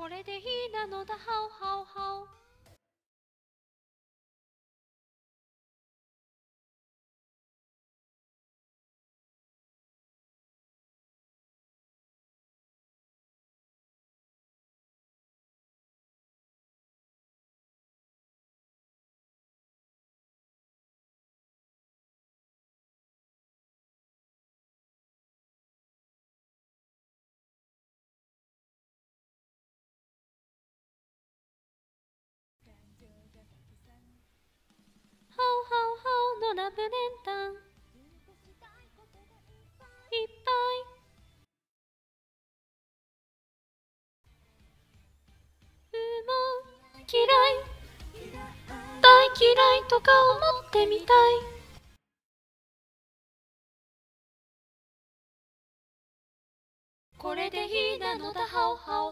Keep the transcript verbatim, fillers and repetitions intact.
これでいいなのだハオハオハオ。ハオハオハオのラブレンタンいっぱい。うも嫌い大嫌いとか思ってみたい。これでいいなのだハオハオ。